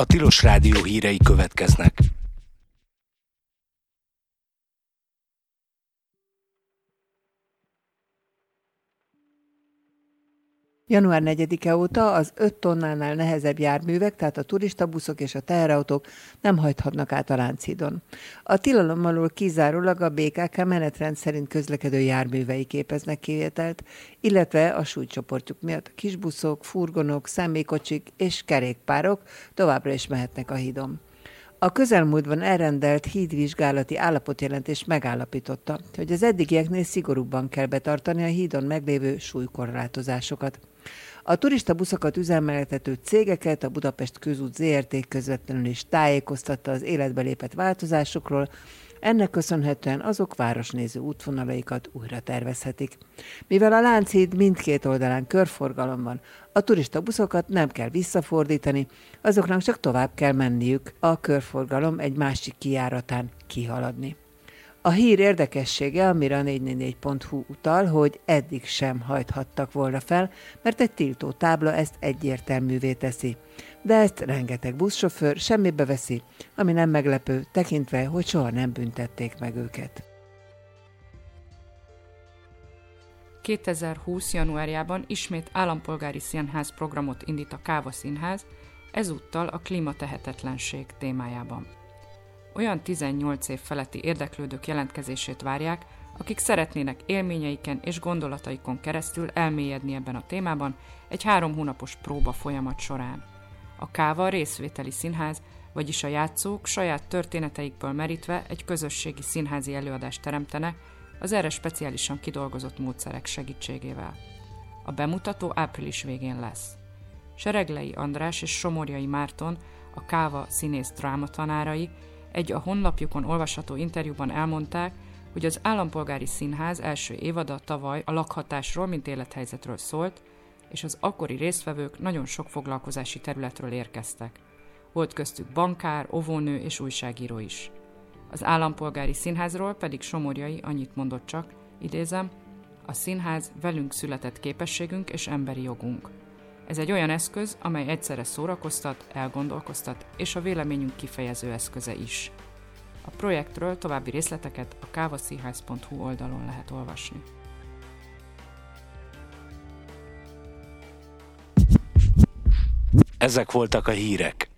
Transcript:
A Tilos Rádió hírei következnek. Január 4-e óta az 5 tonnánál nehezebb járművek, tehát a turistabuszok és a teherautók nem hajthatnak át a Lánchídon. A tilalom alól kizárólag a BKK menetrend szerint közlekedő járművei képeznek kivételt, illetve a súlycsoportjuk miatt a kisbuszok, furgonok, személykocsik és kerékpárok továbbra is mehetnek a hídon. A közelmúltban elrendelt hídvizsgálati állapotjelentés megállapította, hogy az eddigieknél szigorúbban kell betartani a hídon meglévő súlykorlátozásokat. A turista-buszokat üzemeltető cégeket a Budapest Közút Zrt. Közvetlenül is tájékoztatta az életbe lépett változásokról, ennek köszönhetően azok városnéző útvonalaikat újra tervezhetik. Mivel a Lánchíd mindkét oldalán körforgalom van, a turista-buszokat nem kell visszafordítani, azoknak csak tovább kell menniük, a körforgalom egy másik kijáratán kihaladni. A hír érdekessége, amire a 444.hu utal, hogy eddig sem hajthattak volna fel, mert egy tiltó tábla ezt egyértelművé teszi. De ezt rengeteg buszsofőr semmibe veszi, ami nem meglepő, tekintve, hogy soha nem büntették meg őket. 2020. januárjában ismét állampolgári színház programot indít a Káva Színház, ezúttal a klímatehetetlenség témájában. Olyan 18 év feletti érdeklődők jelentkezését várják, akik szeretnének élményeiken és gondolataikon keresztül elmélyedni ebben a témában egy 3 hónapos próba folyamat során. A Káva részvételi színház, vagyis a játszók saját történeteikből merítve egy közösségi színházi előadást teremtenek az erre speciálisan kidolgozott módszerek segítségével. A bemutató április végén lesz. Sereglei András és Somorjai Márton, a Káva színész drámatanárai, egy a honlapjukon olvasható interjúban elmondták, hogy az Állampolgári Színház első évada tavaly a lakhatásról, mint élethelyzetről szólt, és az akkori résztvevők nagyon sok foglalkozási területről érkeztek. Volt köztük bankár, óvónő és újságíró is. Az Állampolgári Színházról pedig Somorjai annyit mondott csak, idézem, a színház velünk született képességünk és emberi jogunk. Ez egy olyan eszköz, amely egyszerre szórakoztat, elgondolkoztat, és a véleményünk kifejező eszköze is. A projektről további részleteket a kavaszínház.hu oldalon lehet olvasni. Ezek voltak a hírek.